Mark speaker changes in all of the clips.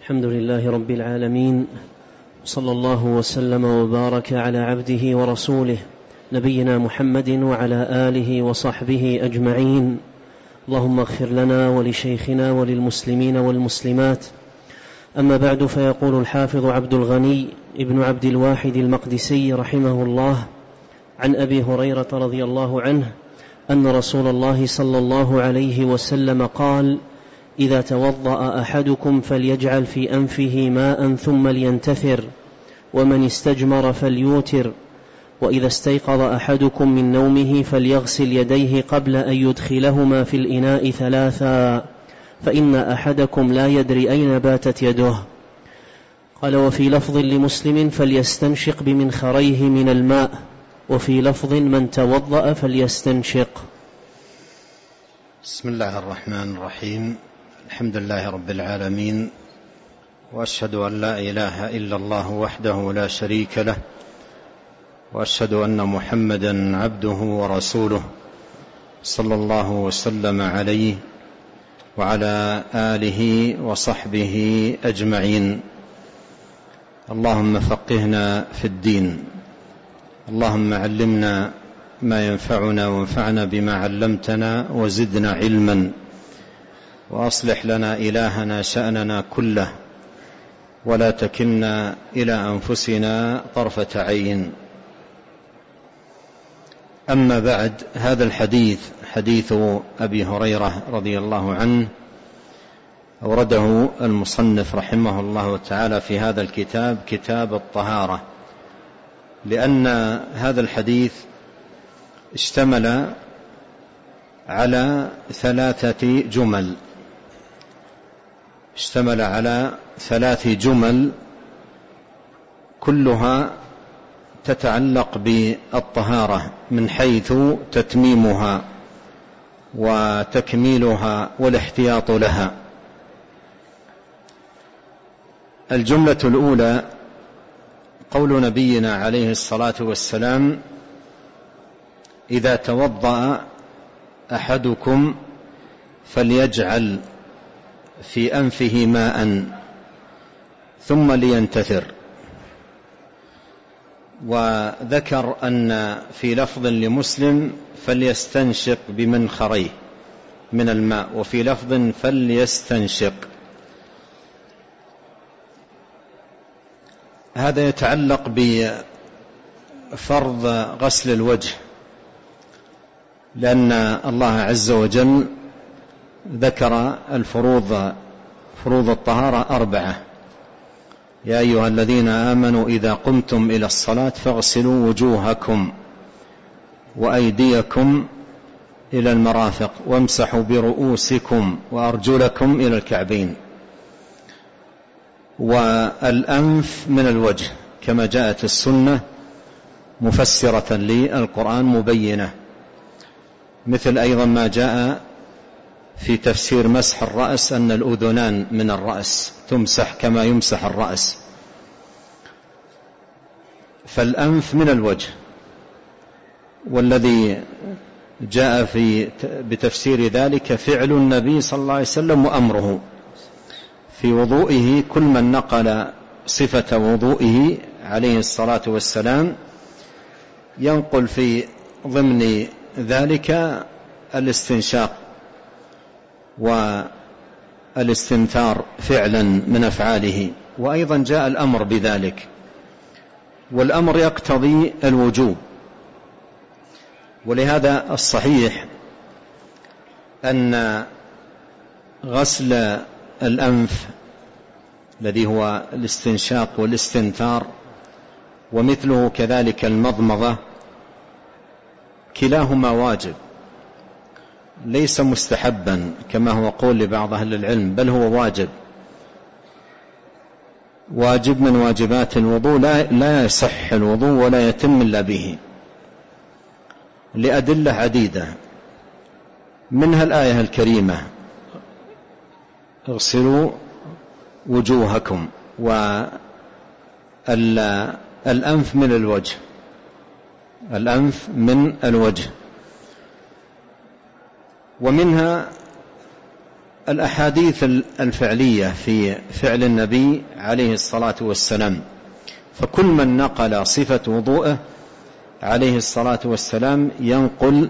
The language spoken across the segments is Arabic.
Speaker 1: الحمد لله رب العالمين، صلى الله وسلم وبارك على عبده ورسوله نبينا محمد وعلى آله وصحبه أجمعين. اللهم اغفر لنا ولشيخنا وللمسلمين والمسلمات. أما بعد، فيقول الحافظ عبد الغني ابن عبد الواحد المقدسي رحمه الله عن أبي هريرة رضي الله عنه أن رسول الله صلى الله عليه وسلم قال: إذا توضأ أحدكم فليجعل في أنفه ماء ثم لينتثر، ومن استجمر فليوتر، وإذا استيقظ أحدكم من نومه فليغسل يديه قبل أن يدخلهما في الإناء 3، فإن أحدكم لا يدري أين باتت يده. قال: وفي لفظ لمسلم: فليستنشق بمنخريه من الماء، وفي لفظ: من توضأ فليستنشق.
Speaker 2: بسم الله الرحمن الرحيم. الحمد لله رب العالمين، وأشهد أن لا إله إلا الله وحده لا شريك له، وأشهد أن محمدا عبده ورسوله صلى الله وسلم عليه وعلى آله وصحبه أجمعين. اللهم فقهنا في الدين، اللهم علمنا ما ينفعنا وانفعنا بما علمتنا وزدنا علما، وأصلح لنا إلهنا شأننا كله، ولا تكلنا إلى أنفسنا طرفة عين. أما بعد، هذا الحديث حديث أبي هريرة رضي الله عنه أورده المصنف رحمه الله تعالى في هذا الكتاب، كتاب الطهارة، لأن هذا الحديث اشتمل على 3 جمل، اشتمل على 3 جمل كلها تتعلق بالطهارة من حيث تتميمها وتكميلها والاحتياط لها. الجملة الأولى قول نبينا عليه الصلاة والسلام: إذا توضأ أحدكم فليجعل في أنفه ماء ثم لينتثر. وذكر أن في لفظ لمسلم: فليستنشق بمنخريه من الماء، وفي لفظ: فليستنشق. هذا يتعلق بفرض غسل الوجه، لأن الله عز وجل ذكر فروض الطهارة 4: يا أيها الذين آمنوا إذا قمتم إلى الصلاة فاغسلوا وجوهكم وأيديكم إلى المرافق وامسحوا برؤوسكم وأرجلكم إلى الكعبين. والأنف من الوجه كما جاءت السنة مفسرة للقرآن مبينة، مثل أيضا ما جاء في تفسير مسح الرأس أن الأذنان من الرأس تمسح كما يمسح الرأس، فالأنف من الوجه. والذي جاء بتفسير ذلك فعل النبي صلى الله عليه وسلم وأمره في وضوئه. كل من نقل صفة وضوئه عليه الصلاة والسلام ينقل في ضمن ذلك الاستنشاق والاستنثار فعلا من أفعاله، وأيضا جاء الأمر بذلك، والأمر يقتضي الوجوب. ولهذا الصحيح أن غسل الأنف الذي هو الاستنشاق والاستنثار، ومثله كذلك المضمضة، كلاهما واجب، ليس مستحبا كما هو قول لبعض أهل العلم، بل هو واجب من واجبات الوضوء، لا يصح الوضوء ولا يتم إلا به، لأدلة عديدة، منها الآية الكريمة: اغسلوا وجوهكم. والأنف من الوجه، الأنف من الوجه. ومنها الأحاديث الفعلية في فعل النبي عليه الصلاة والسلام، فكل من نقل صفة وضوءه عليه الصلاة والسلام ينقل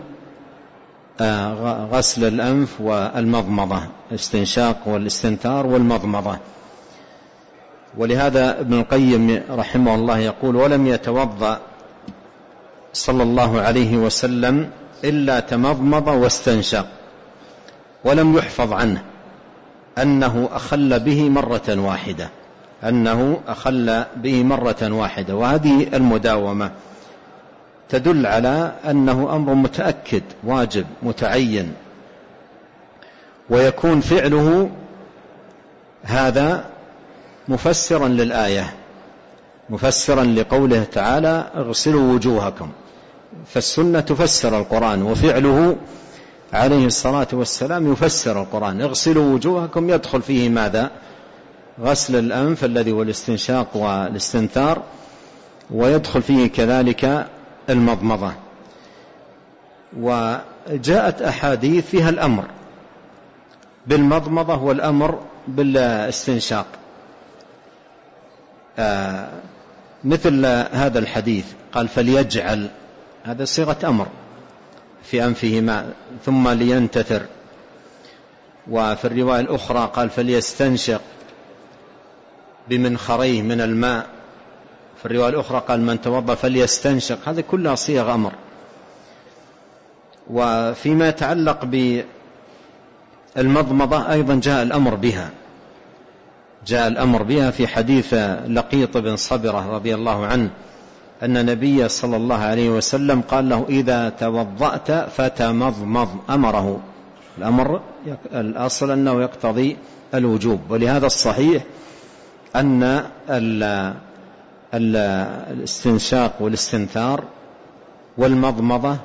Speaker 2: غسل الأنف والمضمضة، الاستنشاق والاستنثار والمضمضة. ولهذا ابن القيم رحمه الله يقول: ولم يتوضأ صلى الله عليه وسلم إلا تمضمض واستنشق، ولم يحفظ عنه أنه أخل به مرة واحدة، وهذه المداومة تدل على أنه أمر متأكد واجب متعين، ويكون فعله هذا مفسرا للآية، مفسرا لقوله تعالى: اغسلوا وجوهكم. فالسنة تفسر القرآن، وفعله عليه الصلاة والسلام يفسر القرآن. اغسلوا وجوهكم يدخل فيه ماذا؟ غسل الأنف الذي هو الاستنشاق والاستنثار، ويدخل فيه كذلك المضمضة. وجاءت أحاديث فيها الأمر بالمضمضة والأمر بالاستنشاق، مثل هذا الحديث قال: فليجعل، هذا صيغة أمر، في أنفه ماء ثم لينتثر. وفي الرواية الأخرى قال: فليستنشق بمنخريه من الماء. في الرواية الأخرى قال: من توضأ فليستنشق. هذه كلها صيغ أمر. وفيما يتعلق بالمضمضة أيضا جاء الأمر بها في حديث لقيط بن صبرة رضي الله عنه أن النبي صلى الله عليه وسلم قال له: إذا توضأت فتمضمض. أمره. الأمر الأصل أنه يقتضي الوجوب، ولهذا الصحيح أن الاستنشاق والاستنثار والمضمضة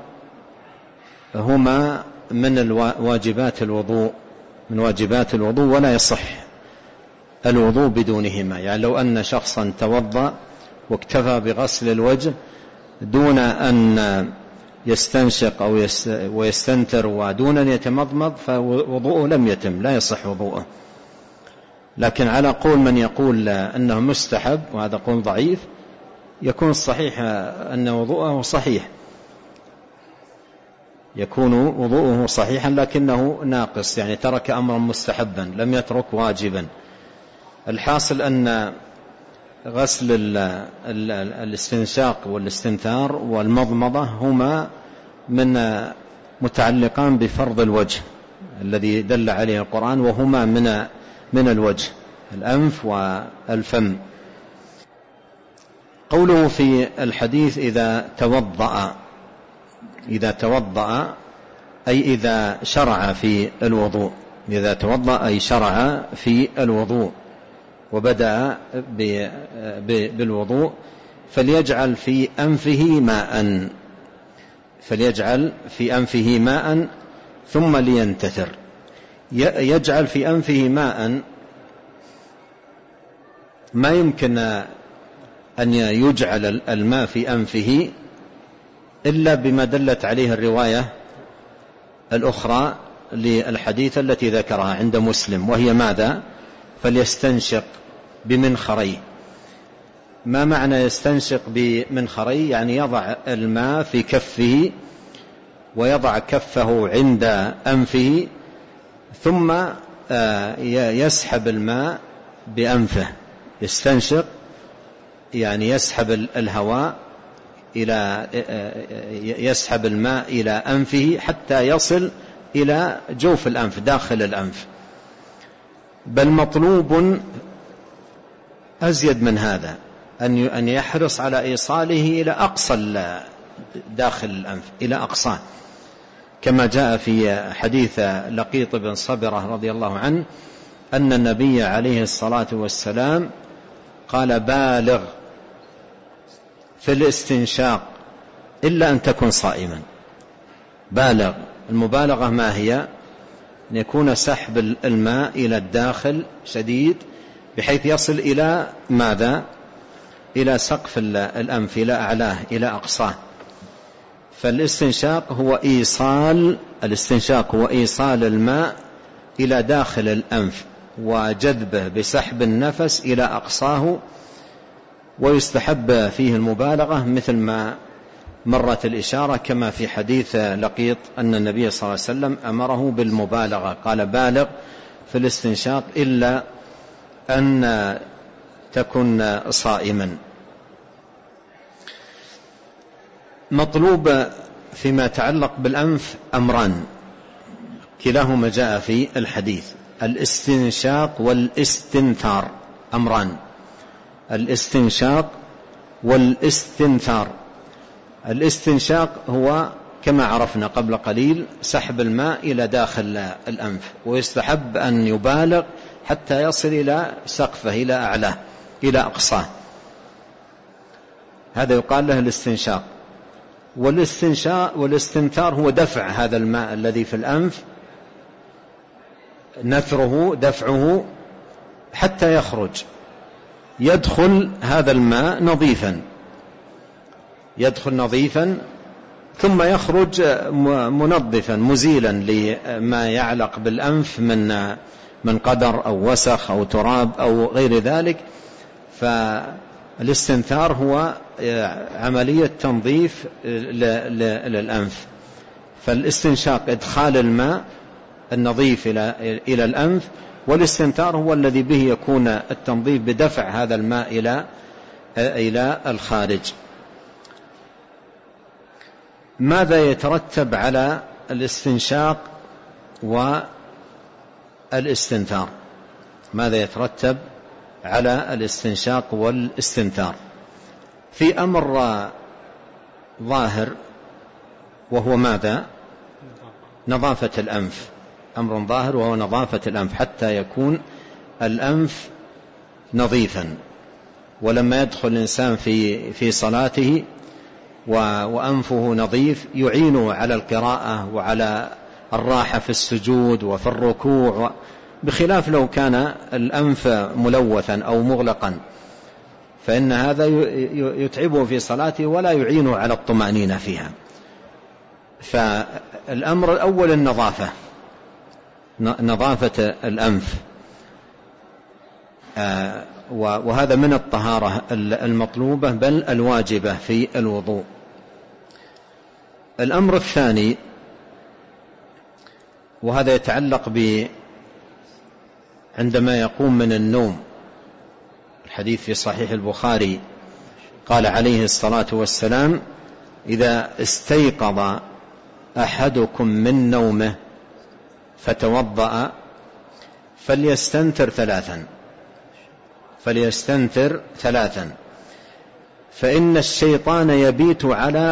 Speaker 2: هما من واجبات الوضوء، ولا يصح الوضوء بدونهما. يعني لو أن شخصا توضأ واكتفى بغسل الوجه دون أن يستنشق أو ويستنثر ودون أن يتمضمض فوضوءه لم يتم، لا يصح وضوءه. لكن على قول من يقول أنه مستحب، وهذا قول ضعيف، يكون الصحيح أن وضوءه صحيح، يكون وضوءه صحيحا لكنه ناقص، يعني ترك أمرا مستحبا لم يترك واجبا. الحاصل أن غسل الاستنشاق والاستنثار والمضمضة هما من متعلقان بفرض الوجه الذي دل عليه القرآن، وهما من الوجه، الأنف والفم. قوله في الحديث: إذا توضأ أي إذا شرع في الوضوء، إذا توضأ أي شرع في الوضوء وبدأ بالوضوء، فليجعل في أنفه ماء ثم لينتثر. يجعل في أنفه ماء، ما يمكن أن يجعل الماء في أنفه إلا بما دلت عليه الرواية الأخرى للحديث التي ذكرها عند مسلم، وهي ماذا؟ فليستنشق بمنخريه. ما معنى يستنشق بمنخريه؟ يعني يضع الماء في كفه ويضع كفه عند أنفه ثم يسحب الماء بأنفه. يستنشق يعني يسحب الهواء يسحب الماء إلى أنفه حتى يصل إلى جوف الأنف، داخل الأنف. بل مطلوب أزيد من هذا، أن يحرص على إيصاله إلى أقصى داخل الأنف، إلى أقصاه، كما جاء في حديث لقيط بن صبرة رضي الله عنه أن النبي عليه الصلاة والسلام قال: بالغ في الاستنشاق إلا أن تكن صائما. بالغ، المبالغة ما هي؟ أن يكون سحب الماء إلى الداخل شديد بحيث يصل إلى ماذا؟ إلى سقف الأنف، إلى أعلاه، إلى أقصاه. فالاستنشاق هو إيصال الماء إلى داخل الأنف وجذبه بسحب النفس إلى أقصاه، ويستحب فيه المبالغة مثل ما مرت الإشارة كما في حديث لقيط أن النبي صلى الله عليه وسلم أمره بالمبالغة، قال بالغ في الاستنشاق إلا أن تكن صائما. مطلوب فيما يتعلق بالأنف أمران كلاهما جاء في الحديث: الاستنشاق والاستنثار، أمران: الاستنشاق والاستنثار. الاستنشاق هو كما عرفنا قبل قليل سحب الماء إلى داخل الأنف، ويستحب أن يبالغ حتى يصل إلى سقفه، إلى أعلاه، إلى أقصاه، هذا يقال له الاستنشاق. والاستنثار هو دفع هذا الماء الذي في الأنف، نثره دفعه حتى يخرج، يدخل هذا الماء نظيفا، يدخل نظيفا ثم يخرج منظفا مزيلا لما يعلق بالأنف من قدر أو وسخ أو تراب أو غير ذلك. فالاستنثار هو عملية تنظيف للأنف. فالاستنشاق إدخال الماء النظيف إلى الأنف، والاستنثار هو الذي به يكون التنظيف بدفع هذا الماء إلى الخارج. ماذا يترتب على الاستنشاق والاستنثار؟ ماذا يترتب على الاستنشاق والاستنثار؟ في أمر ظاهر وهو ماذا؟ نظافة الأنف. أمر ظاهر وهو نظافة الأنف حتى يكون الأنف نظيفا. ولما يدخل الإنسان في صلاته وأنفه نظيف يعينه على القراءة وعلى الراحة في السجود وفي الركوع، بخلاف لو كان الأنف ملوثا أو مغلقا، فإن هذا يتعبه في صلاته ولا يعينه على الطمأنينة فيها. فالأمر الأول النظافة، نظافة الأنف، وهذا من الطهارة المطلوبة بل الواجبة في الوضوء. الأمر الثاني وهذا يتعلق عندما يقوم من النوم، الحديث في صحيح البخاري قال عليه الصلاة والسلام: إذا استيقظ أحدكم من نومه فتوضأ فليستنثر ثلاثا فإن الشيطان يبيت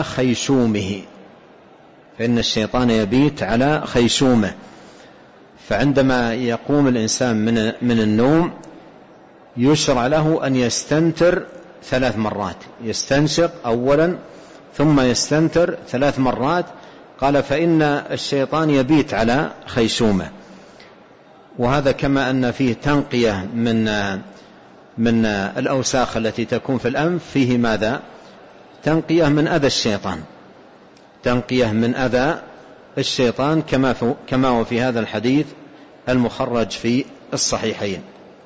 Speaker 2: على خيشومه. فعندما يقوم الإنسان من النوم يشرع له أن يستنثر 3 مرات، يستنشق أولا ثم يستنثر 3 مرات. قال: فإن الشيطان يبيت على خيشومه. وهذا كما أن فيه تنقية من الأوساخ التي تكون في الأنف، فيه ماذا؟ تنقية من أذى الشيطان، تنقية من أذى الشيطان كما هو في هذا الحديث المخرج في الصحيحين.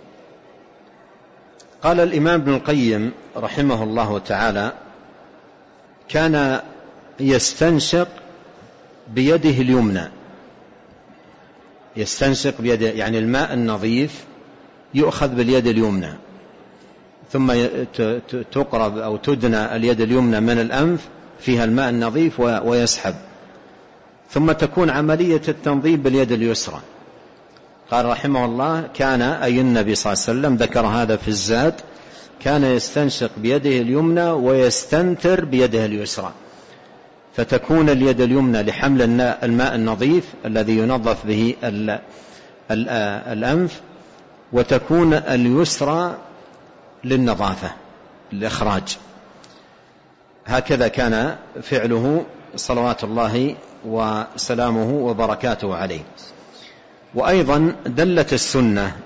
Speaker 2: قال الإمام ابن القيم رحمه الله تعالى: كان يستنشق بيده اليمنى، يستنشق بيده، يعني الماء النظيف يؤخذ باليد اليمنى، ثم تقرب أو تدنى اليد اليمنى من الأنف فيها الماء النظيف ويسحب، ثم تكون عملية التنظيف باليد اليسرى. قال رحمه الله: كان أي النبي صلى الله عليه وسلم ذكر هذا في الزاد، كان يستنشق بيده اليمنى ويستنثر بيده اليسرى، فتكون اليد اليمنى لحمل الماء النظيف الذي ينظف به الأنف، وتكون اليسرى للنظافة، الإخراج. هكذا كان فعله صلوات الله وسلامه وبركاته عليه. وأيضا دلت السنة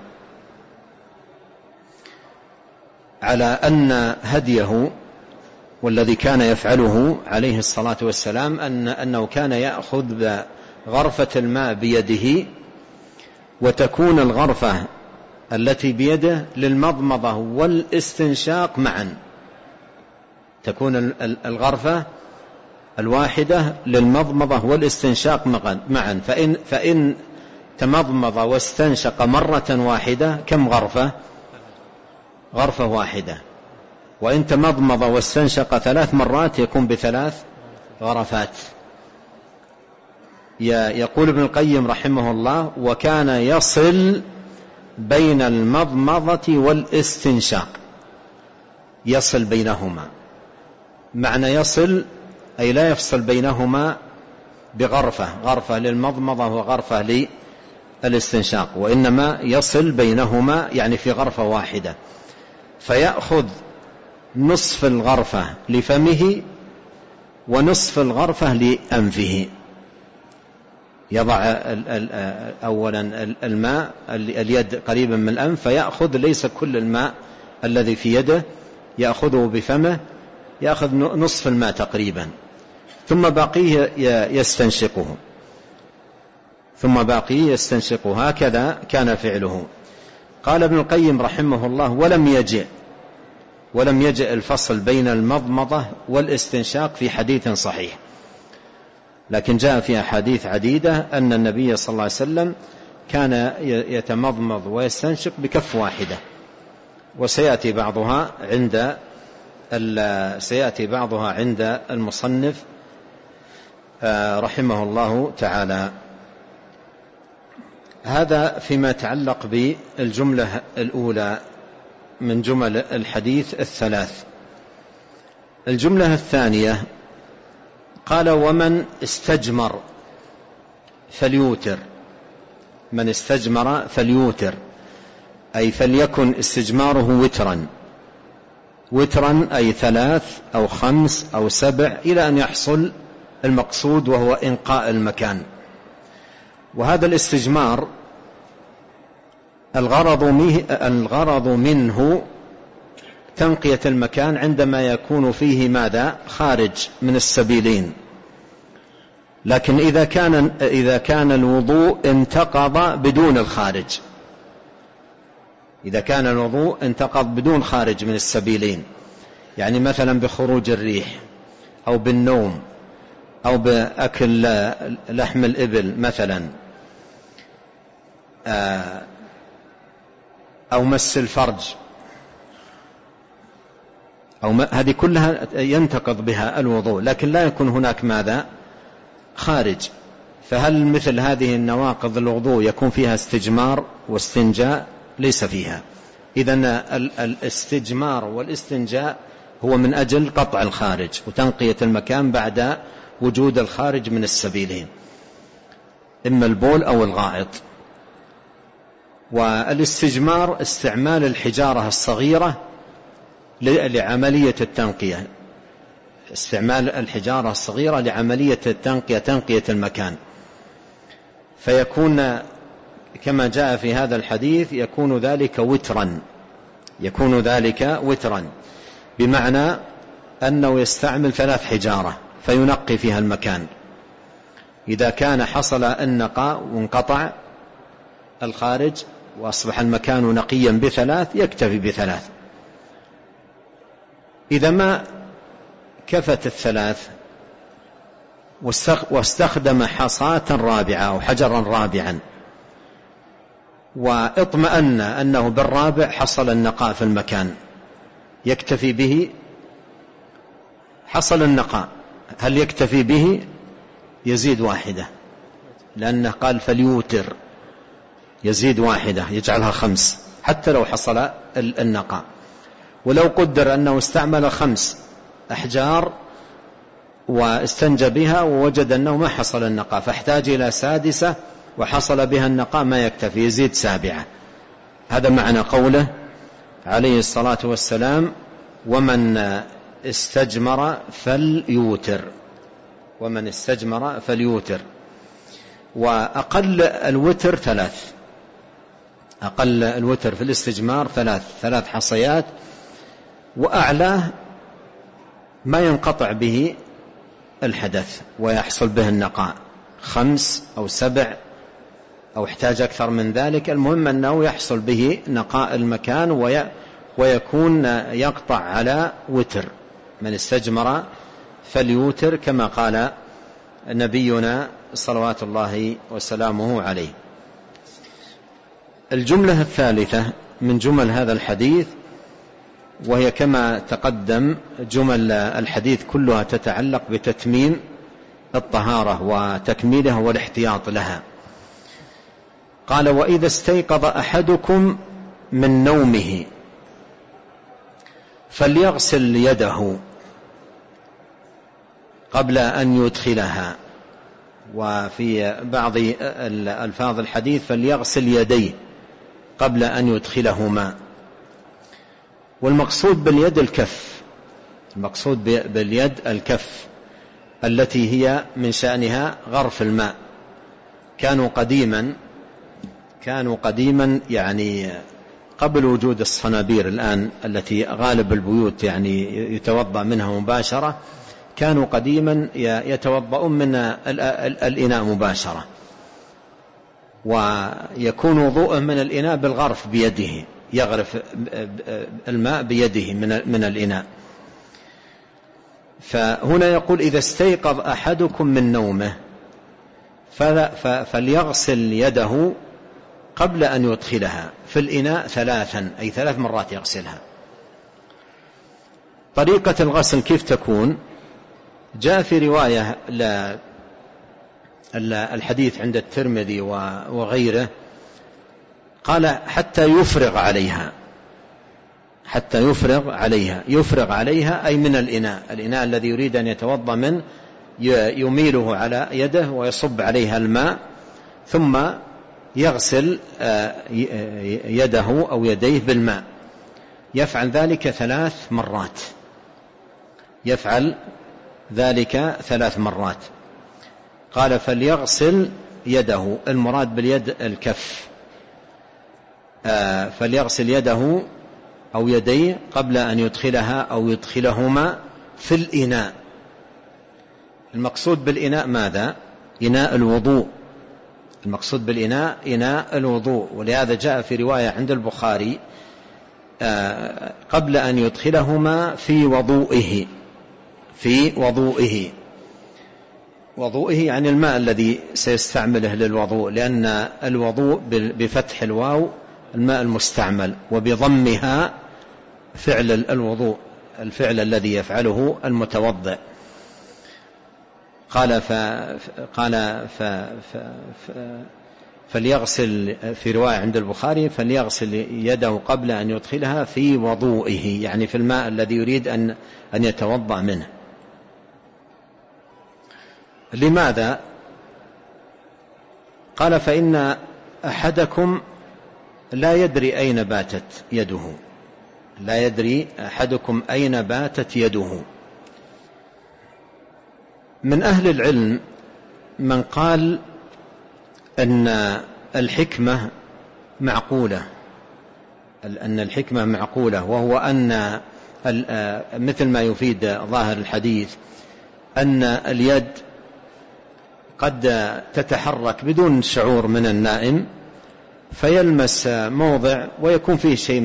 Speaker 2: على أن هديه والذي كان يفعله عليه الصلاة والسلام أنه كان يأخذ غرفة الماء بيده وتكون الغرفة التي بيده للمضمضة والاستنشاق معا، تكون الغرفة الواحدة للمضمضة والاستنشاق معا. فإن تمضمض واستنشق مرة واحدة كم غرفة؟ غرفة واحدة. وإن تمضمض واستنشق 3 مرات يكون ب3 غرفات. يقول ابن القيم رحمه الله: وكان يصل بين المضمضة والاستنشاق، يصل بينهما. معنى يصل أي لا يفصل بينهما بغرفة، غرفة للمضمضة وغرفة للاستنشاق، وإنما يصل بينهما يعني في غرفة واحدة، فيأخذ نصف الغرفة لفمه ونصف الغرفة لأنفه. يضع أولا الماء اليد قريبا من الأنف، فيأخذ ليس كل الماء الذي في يده يأخذه بفمه، يأخذ نصف الماء تقريبا، ثم باقيه يستنشقه. هكذا كان فعله. قال ابن القيم رحمه الله: ولم يجئ الفصل بين المضمضة والاستنشاق في حديث صحيح، لكن جاء في أحاديث عديدة أن النبي صلى الله عليه وسلم كان يتمضمض ويستنشق بكف واحدة، وسيأتي بعضها عند المصنف رحمه الله تعالى. هذا فيما يتعلق بالجملة الأولى من جمل الحديث 3. الجملة الثانية قال: ومن استجمر فليوتر. من استجمر فليوتر، أي فليكن استجماره وترا أي 3 أو 5 أو 7 إلى أن يحصل المقصود وهو إنقاء المكان. وهذا الاستجمار الغرض منه تنقية المكان عندما يكون فيه ماذا؟ خارج من السبيلين. لكن إذا كان الوضوء انتقض بدون الخارج، إذا كان الوضوء انتقض بدون خارج من السبيلين، يعني مثلا بخروج الريح أو بالنوم أو بأكل لحم الإبل مثلا، أو مس الفرج، هذه كلها ينتقض بها الوضوء، لكن لا يكون هناك ماذا؟ خارج. فهل مثل هذه النواقض الوضوء يكون فيها استجمار واستنجاء؟ ليس فيها. إذن الاستجمار والاستنجاء هو من أجل قطع الخارج وتنقية المكان بعد وجود الخارج من السبيلين، إما البول أو الغائط. والاستجمار استعمال الحجارة الصغيرة لعملية التنقية، استعمال الحجارة الصغيرة لعملية التنقية، تنقية المكان، فيكون كما جاء في هذا الحديث يكون ذلك وترا، بمعنى أنه يستعمل 3 حجارة فينقي فيها المكان. إذا كان حصل النقاء وانقطع الخارج وأصبح المكان نقيا ب3 يكتفي ب3. إذا ما كفت 3 واستخدم حصاة رابعة أو حجرا رابعا واطمأن أنه بالرابع حصل النقاء في المكان، يكتفي به؟ حصل النقاء، هل يكتفي به؟ يزيد 1، لأنه قال فليوتر، يزيد 1 يجعلها 5 حتى لو حصل النقاء. ولو قدر أنه استعمل 5 أحجار واستنجى بها ووجد أنه ما حصل النقاء فاحتاج إلى 6 وحصل بها النقاء، ما يكتفي، يزيد 7. هذا معنى قوله عليه الصلاة والسلام: ومن استجمر فليوتر. وأقل الوتر 3، أقل الوتر في الاستجمار 3 حصيات، وأعلاه ما ينقطع به الحدث ويحصل به النقاء 5 أو 7 أو احتاج أكثر من ذلك، المهم أنه يحصل به نقاء المكان ويكون يقطع على وتر. من استجمر فليوتر كما قال نبينا صلوات الله وسلامه عليه. الجملة الثالثة من جمل هذا الحديث، وهي كما تقدم جمل الحديث كلها تتعلق بتتميم الطهارة وتكميلها والاحتياط لها. قال: وإذا استيقظ أحدكم من نومه فليغسل يده قبل أن يدخلها، وفي بعض الألفاظ الحديث فليغسل يديه قبل أن يدخلهما. والمقصود باليد الكف، المقصود باليد الكف التي هي من شأنها غرف الماء. كانوا قديما يعني قبل وجود الصنابير الآن التي غالب البيوت يعني يتوضأ منها مباشرة، كانوا قديما يتوضؤون من الإناء مباشرة، ويكون وضوءه من الإناء بالغرف بيده، يغرف الماء بيده من الإناء. فهنا يقول: إذا استيقظ أحدكم من نومه فليغسل يده قبل أن يدخلها في الإناء 3، أي 3 مرات يغسلها. طريقة الغسل كيف تكون؟ جاء في رواية الحديث عند الترمذي وغيره، قال: حتى يفرغ عليها. يفرغ عليها أي من الإناء الذي يريد أن يتوضأ منه، يميله على يده ويصب عليها الماء، ثم يغسل يده أو يديه بالماء. يفعل ذلك 3 مرات. قال: فليغسل يده، المراد باليد الكف، فليغسل يده أو يديه قبل أن يدخلها أو يدخلهما في الإناء. المقصود بالإناء ماذا؟ إناء الوضوء. المقصود بالإناء إناء الوضوء. ولهذا جاء في رواية عند البخاري: قبل أن يدخلهما في وضوئه يعني الماء الذي سيستعمله للوضوء، لأن الوضوء بفتح الواو الماء المستعمل، وبضمها فعل الوضوء، الفعل الذي يفعله المتوضئ. قال فليغسل، في رواية عند البخاري: فليغسل يده قبل أن يدخلها في وضوئه، يعني في الماء الذي يريد أن يتوضأ منه. لماذا؟ قال: فإن أحدكم لا يدري أين باتت يده. لا يدري أحدكم أين باتت يده. من أهل العلم من قال أن الحكمة معقولة، وهو أن مثل ما يفيد ظاهر الحديث أن اليد قد تتحرك بدون شعور من النائم، فيلمس موضع ويكون فيه شيء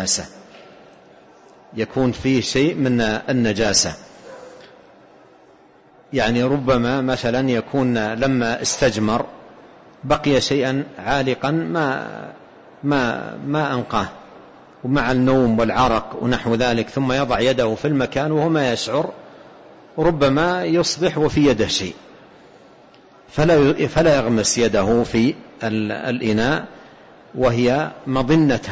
Speaker 2: من النجاسة، يعني ربما مثلا يكون لما استجمر بقي شيئا عالقا ما أنقاه، ومع النوم والعرق ونحو ذلك، ثم يضع يده في المكان وهو ما يشعر، ربما يصبح وفي يده شيء، فلا يغمس يده في الإناء، وهي مظنة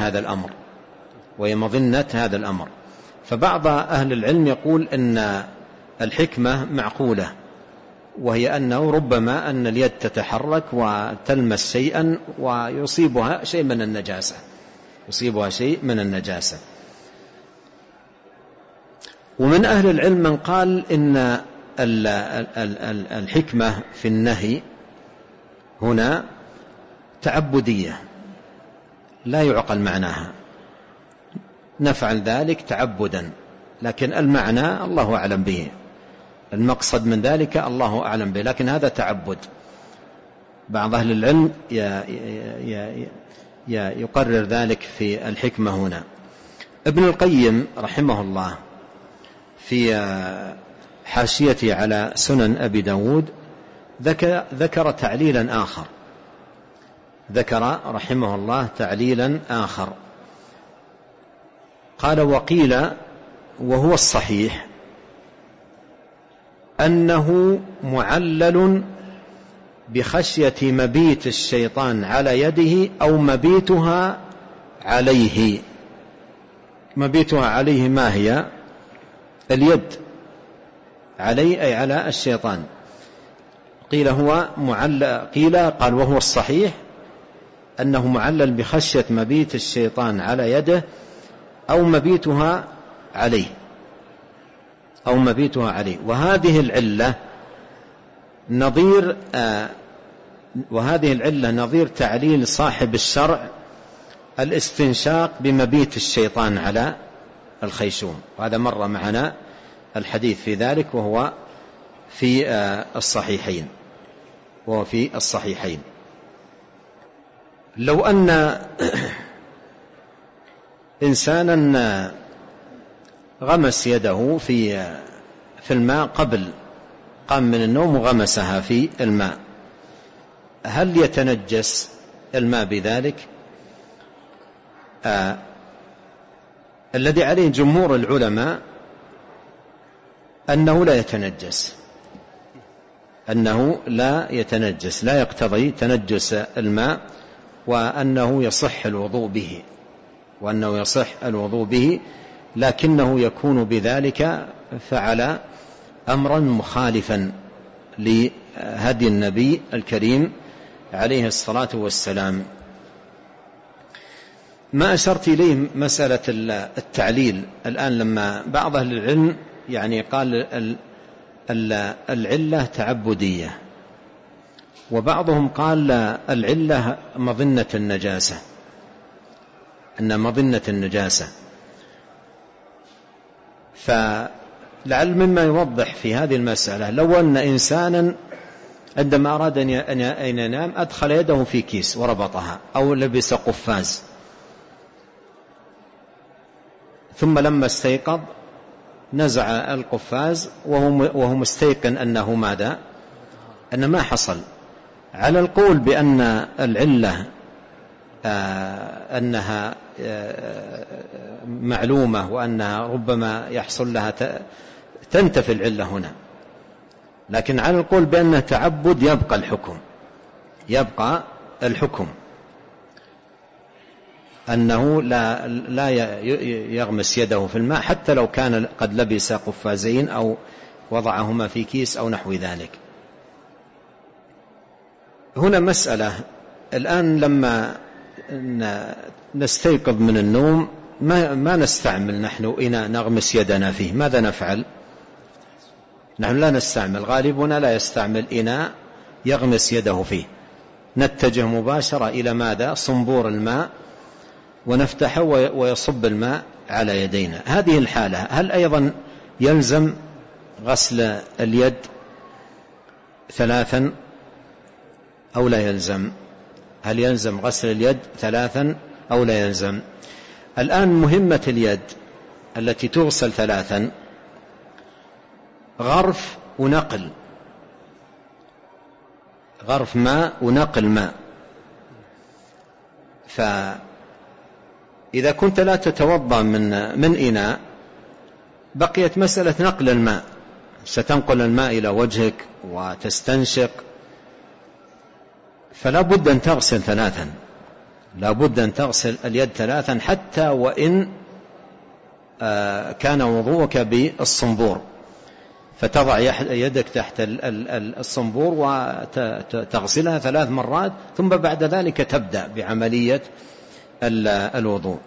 Speaker 2: هذا الأمر. فبعض أهل العلم يقول أن الحكمة معقولة، وهي أنه ربما أن اليد تتحرك وتلمس شيئا ويصيبها شيء من النجاسة. ومن أهل العلم من قال إن الحكمة في النهي هنا تعبدية لا يعقل معناها، نفعل ذلك تعبدا، لكن المعنى الله أعلم به، المقصد من ذلك الله أعلم به، لكن هذا تعبد. بعض أهل العلم يقرر ذلك في الحكمة هنا. ابن القيم رحمه الله في حاشيته على سنن أبي داود ذكر تعليلا آخر، ذكر رحمه الله تعليلا آخر، قال: وقيل وهو الصحيح أنه معلل بخشية مبيت الشيطان على يده أو مبيتها عليه. مبيتها عليه ما هي؟ اليد، عليه أي على الشيطان. قيل هو معلل، قال وهو الصحيح أنه معلل بخشية مبيت الشيطان على يده أو مبيتها عليه، أو مبيتها عليه. وهذه العلة نظير تعليل صاحب الشرع الاستنشاق بمبيت الشيطان على الخيشوم، وهذا مر معنا الحديث في ذلك، وهو في الصحيحين. لو أن إنسانا غمس يده في الماء قبل قام من النوم وغمسها في الماء، هل يتنجس الماء بذلك؟ الذي عليه جمهور العلماء أنه لا يتنجس، لا يقتضي تنجس الماء، وأنه يصح الوضوء به، لكنه يكون بذلك فعل أمرا مخالفا لهدي النبي الكريم عليه الصلاة والسلام. ما أشرت إليه مسألة التعليل الآن، لما بعض أهل العلم قال العلة تعبدية، وبعضهم قال العلة مظنة النجاسة، أن مظنة النجاسة. فلعل مما يوضح في هذه المسألة لو أن إنسانا عندما أراد أن ينام أدخل يده في كيس وربطها، أو لبس قفاز، ثم لما استيقظ نزع القفاز وهو مستيقن أنه ماذا؟ أن ما حصل. على القول بأن العلة أنها معلومة وأنها ربما يحصل لها تنتفي العلة هنا، لكن على القول بأنها تعبد يبقى الحكم أنه لا يغمس يده في الماء حتى لو كان قد لبس قفازين أو وضعهما في كيس أو نحو ذلك. هنا مسألة الآن، لما نستيقظ من النوم ما نستعمل نحن إناء نغمس يدنا فيه، ماذا نفعل؟ نحن لا نستعمل، غالبنا لا يستعمل إناء يغمس يده فيه، نتجه مباشرة إلى ماذا؟ صنبور الماء، ونفتحه ويصب الماء على يدينا. هذه الحالة هل أيضا يلزم غسل اليد 3 أو لا يلزم؟ هل يلزم غسل اليد 3 أو لا يلزم؟ الآن مهمة اليد التي تغسل 3 غرف ونقل، غرف ماء ونقل ماء. فإذا كنت لا تتوضأ من إناء بقيت مسألة نقل الماء، ستنقل الماء إلى وجهك وتستنشق، فلا بد أن تغسل 3، لا بد أن تغسل اليد 3 حتى وإن كان وضوءك بالصنبور، فتضع يدك تحت الصنبور وتغسلها 3 مرات، ثم بعد ذلك تبدأ بعملية الوضوء.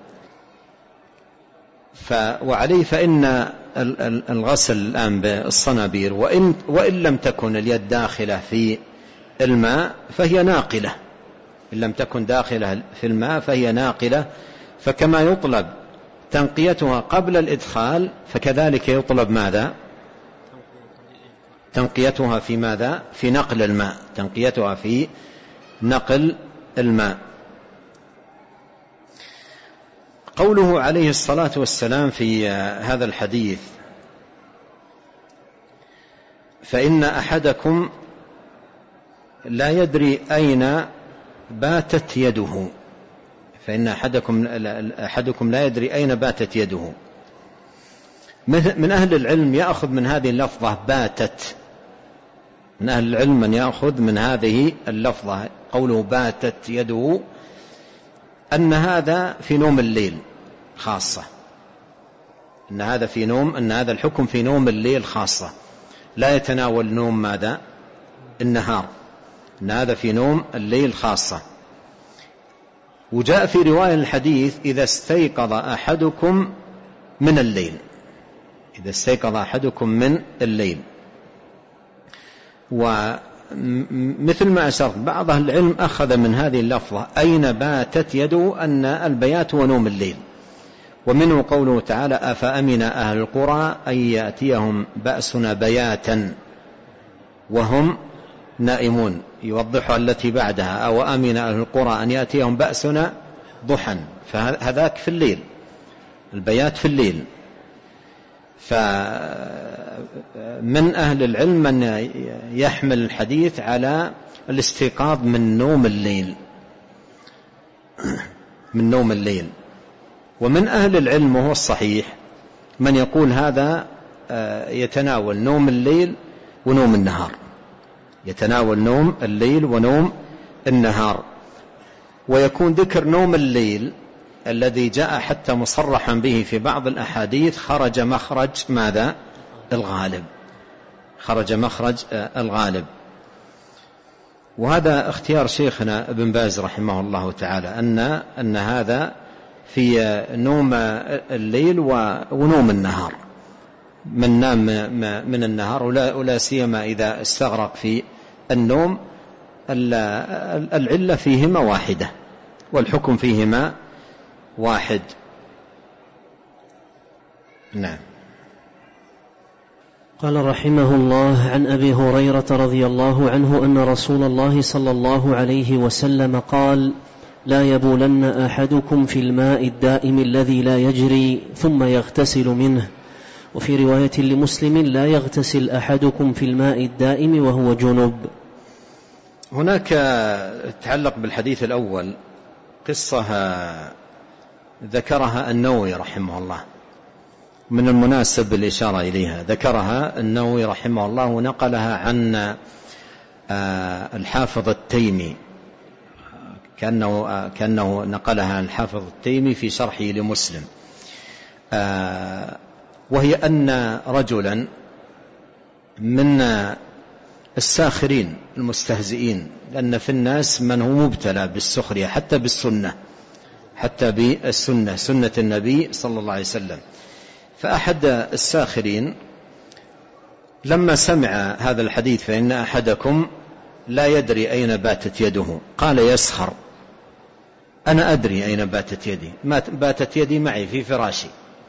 Speaker 2: وعليه فإن الغسل الآن بالصنابير وإن لم تكن اليد داخلة في الماء فهي ناقلة، إن لم تكن داخلة في الماء فهي ناقلة، فكما يطلب تنقيتها قبل الإدخال فكذلك يطلب ماذا؟ تنقيتها في ماذا؟ في نقل الماء، تنقيتها في نقل الماء. قوله عليه الصلاة والسلام في هذا الحديث: فإن أحدكم لا يدري أين باتت يده، فإن أحدكم لا يدري أين باتت يده. من أهل العلم يأخذ من هذه اللفظة باتت، من أهل العلم من يأخذ من هذه اللفظة قوله باتت يده أن هذا في نوم الليل خاصة، أن هذا الحكم في نوم الليل خاصة، لا يتناول نوم ماذا؟ النهار، أن هذا في نوم الليل خاصة. وجاء في رواية الحديث: إذا استيقظ أحدكم من الليل، إذا استيقظ أحدكم من الليل. ومثل ما أشرت بعض أهل العلم أخذ من هذه اللفظة أين باتت يده أن البيات ونوم الليل. ومنه قوله تعالى: أفأمن أهل القرى أن يأتيهم بأسنا بياتا وهم نائمون، يوضحها التي بعدها: أو أمن أهل القرى أن يأتيهم بأسنا ضحى، فهذاك في الليل، البيات في الليل. فمن أهل العلم من يحمل الحديث على الاستيقاظ من نوم الليل، من نوم الليل. ومن أهل العلم وهو الصحيح من يقول هذا يتناول نوم الليل ونوم النهار، يتناول نوم الليل ونوم النهار. ويكون ذكر نوم الليل الذي جاء حتى مصرحا به في بعض الأحاديث خرج مخرج ماذا؟ الغالب، خرج مخرج الغالب. وهذا اختيار شيخنا ابن باز رحمه الله تعالى، أن هذا في نوم الليل ونوم النهار، من نام من النهار، ولا سيما إذا استغرق في النوم، العلة فيهما واحدة والحكم فيهما واحد. نعم.
Speaker 1: قال رحمه الله: عن أبي هريرة رضي الله عنه أن رسول الله صلى الله عليه وسلم قال: لا يبولن أحدكم في الماء الدائم الذي لا يجري ثم يغتسل منه. وفي رواية لمسلم: لا يغتسل أحدكم في الماء الدائم وهو جنب.
Speaker 2: هناك تعلق بالحديث الأول قصة ذكرها النووي رحمه الله، من المناسب الإشارة إليها. ذكرها النووي رحمه الله ونقلها عن الحافظ التيمي، كأنه نقلها عن الحافظ التيمي في شرحه لمسلم، وهي أن رجلا من الساخرين المستهزئين، لأن في الناس من هو مبتلى بالسخرية حتى بالسنة، حتى بالسنة، سنة النبي صلى الله عليه وسلم. فأحد الساخرين لما سمع هذا الحديث: فإن أحدكم لا يدري أين باتت يده، قال يسخر: أنا أدري أين باتت يدي، باتت يدي معي في فراشي،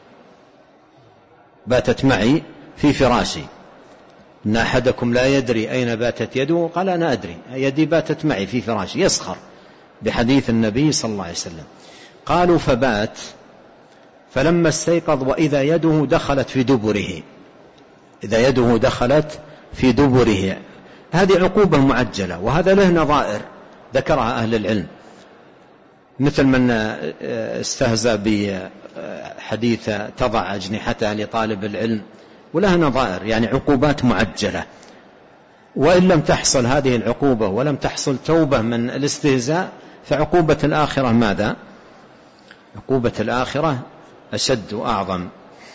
Speaker 2: باتت معي في فراشي. إن أحدكم لا يدري أين باتت يده، قال أنا أدري، يدي باتت معي في فراشي، يسخر بحديث النبي صلى الله عليه وسلم. قالوا: فبات، فلما استيقظ وإذا يده دخلت في دبره، إذا يده دخلت في دبره. هذه عقوبة معجلة، وهذا له نظائر ذكرها أهل العلم، مثل من استهزأ بحديث تضع أجنحتها لطالب العلم، ولها نظائر، يعني عقوبات معجلة. وإن لم تحصل هذه العقوبة ولم تحصل توبة من الاستهزاء، فعقوبة الآخرة ماذا؟ عقوبة الآخرة أشد وأعظم.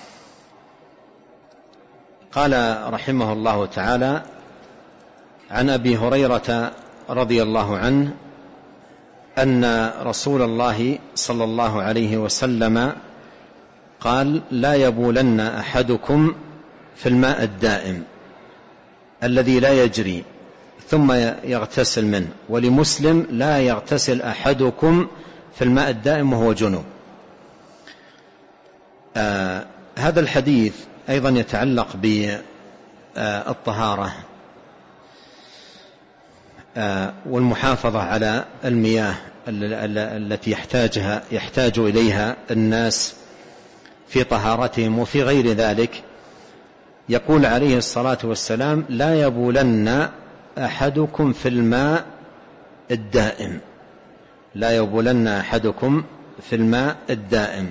Speaker 2: قال رحمه الله تعالى: عن أبي هريرة رضي الله عنه أن رسول الله صلى الله عليه وسلم قال: لا يبولن أحدكم في الماء الدائم الذي لا يجري ثم يغتسل منه. ولمسلم: لا يغتسل أحدكم في الماء الدائم وهو جنوب. هذا الحديث أيضا يتعلق بالطهارة. والمحافظة على المياه التي يحتاج إليها الناس في طهارتهم وفي غير ذلك. يقول عليه الصلاة والسلام: لا يبولن أحدكم في الماء الدائم، لا يبولن أحدكم في الماء الدائم.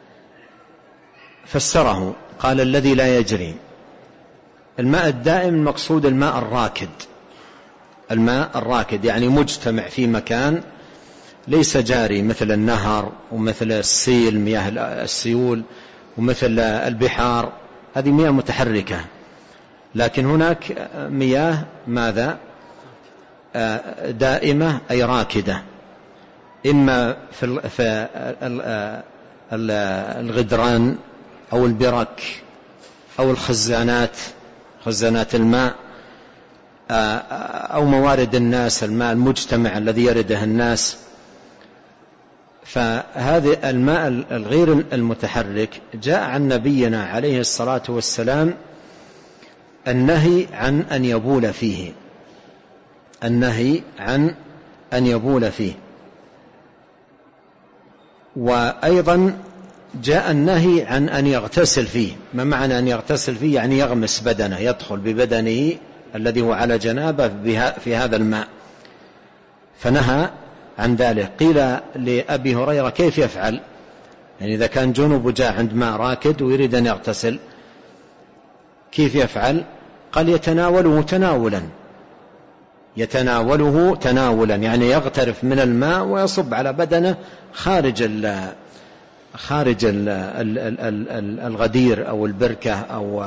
Speaker 2: فسره قال: الذي لا يجري. الماء الدائم المقصود الماء الراكد، الماء الراكد يعني مجتمع في مكان ليس جاري، مثل النهر ومثل السيل، مياه السيول، ومثل البحار، هذه مياه متحركة. لكن هناك مياه ماذا؟ دائمة أي راكدة، إما في الغدران أو البرك أو الخزانات، خزانات الماء، أو موارد الناس، الماء المجتمع الذي يرده الناس. فهذا الماء الغير المتحرك جاء عن نبينا عليه الصلاة والسلام النهي عن أن يبول فيه، النهي عن أن يبول فيه. وأيضا جاء النهي عن أن يغتسل فيه. ما معنى أن يغتسل فيه؟ يعني يغمس بدنه، يدخل ببدنه الذي هو على جنابه في هذا الماء، فنهى عن ذلك. قيل لأبي هريرة: كيف يفعل؟ يعني إذا كان جنوب وجاء عند ماء راكد ويريد أن يغتسل كيف يفعل؟ قال: يتناوله تناولا، يتناوله تناولا، يعني يغترف من الماء ويصب على بدنه خارج الغدير أو البركة أو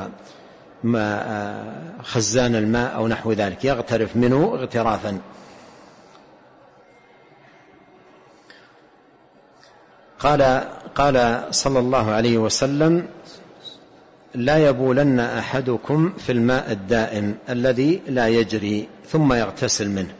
Speaker 2: خزان الماء أو نحو ذلك، يغترف منه اغترافا. قال صلى الله عليه وسلم: لا يبولن أحدكم في الماء الدائم الذي لا يجري ثم يغتسل منه.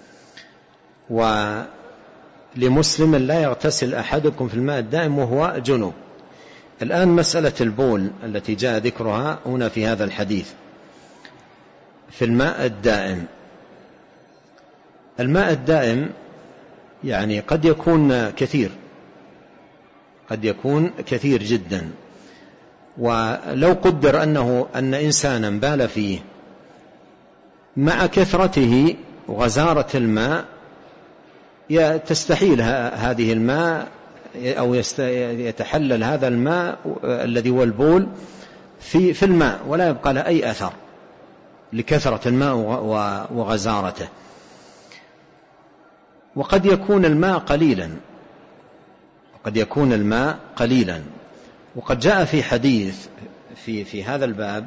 Speaker 2: ولمسلم: لا يغتسل أحدكم في الماء الدائم وهو جنوب. الآن مسألة البول التي جاء ذكرها هنا في هذا الحديث في الماء الدائم. الماء الدائم يعني قد يكون كثير، قد يكون كثير جدا. ولو قدر أن إنسانا بال فيه مع كثرته وغزارة الماء تستحيل هذه الماء أو يتحلل هذا الماء الذي هو البول في الماء ولا يبقى له أي أثر لكثرة الماء وغزارته. وقد يكون الماء قليلا، قد يكون الماء قليلا. وقد جاء في حديث في هذا الباب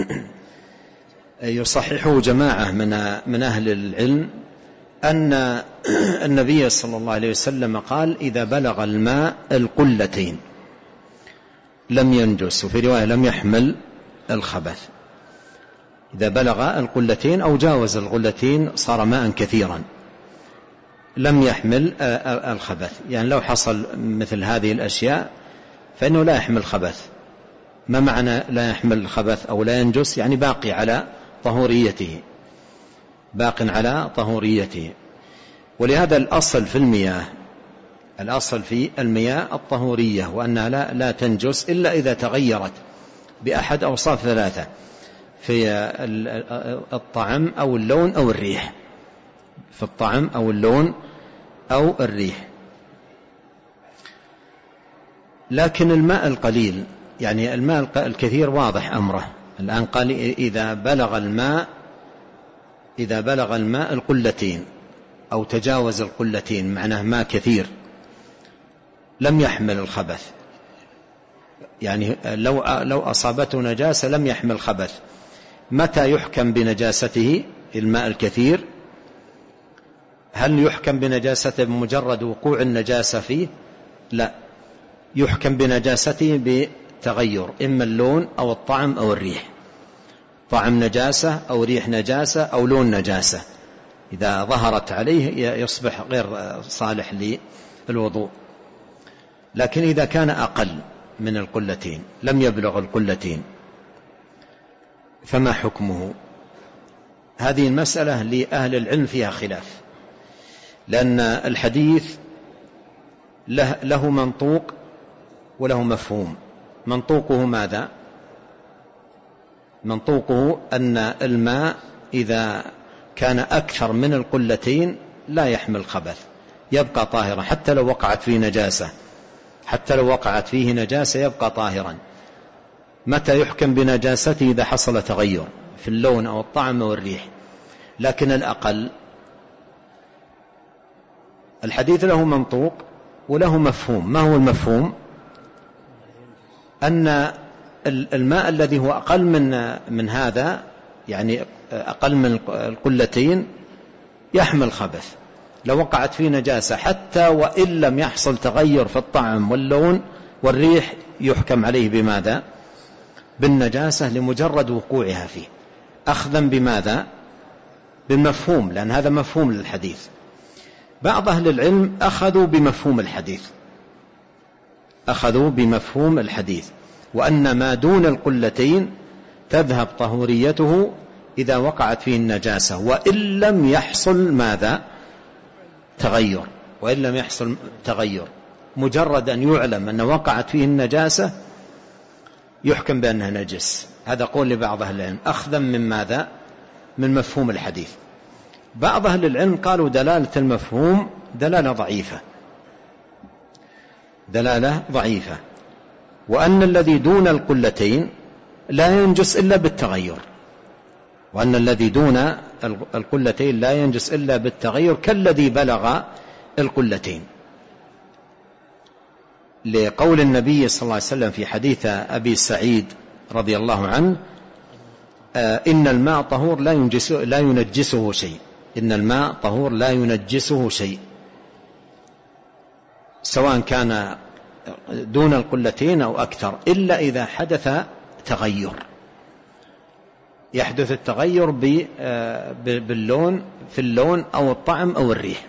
Speaker 2: يصححه جماعة من أهل العلم أن النبي صلى الله عليه وسلم قال: إذا بلغ الماء القلتين لم ينجس، وفي رواية لم يحمل الخبث. إذا بلغ القلتين أو جاوز القلتين صار ماء كثيرا لم يحمل الخبث. يعني لو حصل مثل هذه الأشياء فإنه لا يحمل الخبث. ما معنى لا يحمل الخبث أو لا ينجس؟ يعني باقي على طهوريته، باق على طهوريته. ولهذا الأصل في المياه، الأصل في المياه الطهورية، وأنها لا تنجس إلا إذا تغيرت بأحد أوصاف ثلاثة: في الطعم أو اللون أو الريح، في الطعم أو اللون أو الريح. لكن الماء القليل يعني الماء الكثير واضح أمره. الآن قال: إذا بلغ الماء القلتين أو تجاوز القلتين، معناه ماء كثير لم يحمل الخبث. يعني لو أصابته نجاسة لم يحمل خبث. متى يحكم بنجاسته الماء الكثير؟ هل يحكم بنجاسته بمجرد وقوع النجاسة فيه؟ لا، يحكم بنجاسته بتغير إما اللون أو الطعم أو الريح، طعم نجاسة أو ريح نجاسة أو لون نجاسة. إذا ظهرت عليه يصبح غير صالح للوضوء. لكن إذا كان أقل من القلتين، لم يبلغ القلتين، فما حكمه؟ هذه المسألة لأهل العلم فيها خلاف، لأن الحديث له منطوق وله مفهوم. منطوقه ماذا؟ منطوقه أن الماء إذا كان أكثر من القلتين لا يحمل خبث، يبقى طاهرا حتى لو وقعت فيه نجاسة، حتى لو وقعت فيه نجاسة يبقى طاهرا. متى يحكم بنجاسته؟ إذا حصل تغير في اللون أو الطعم أو الريح. لكن الأقل الحديث له منطوق وله مفهوم. ما هو المفهوم؟ أن الماء الذي هو أقل من هذا، يعني أقل من القلتين، يحمل خبث لو وقعت فيه نجاسة، حتى وإن لم يحصل تغير في الطعم واللون والريح يحكم عليه بماذا؟ بالنجاسة، لمجرد وقوعها فيه، أخذا بماذا؟ بالمفهوم، لأن هذا مفهوم للحديث. بعض أهل العلم أخذوا بمفهوم الحديث، أخذوا بمفهوم الحديث، وأن ما دون القلتين تذهب طهوريته إذا وقعت فيه النجاسة، وإن لم يحصل ماذا؟ تغير. وإن لم يحصل تغير، مجرد أن يعلم أن وقعت فيه النجاسة يحكم بأنها نجس. هذا قول لبعض أهل العلم أخذا من ماذا؟ من مفهوم الحديث. بعض أهل العلم قالوا دلالة المفهوم دلالة ضعيفة، دلالة ضعيفة، وأن الذي دون القلتين لا ينجس إلا بالتغير، وأن الذي دون القلتين لا ينجس إلا بالتغير كالذي بلغ القلتين، لقول النبي صلى الله عليه وسلم في حديث أبي سعيد رضي الله عنه: إن الماء طهور لا ينجسه شيء. إن الماء طهور لا ينجسه شيء، سواء كان دون القلتين أو أكثر، إلا إذا حدث تغير. يحدث التغير باللون، في اللون أو الطعم أو الريح،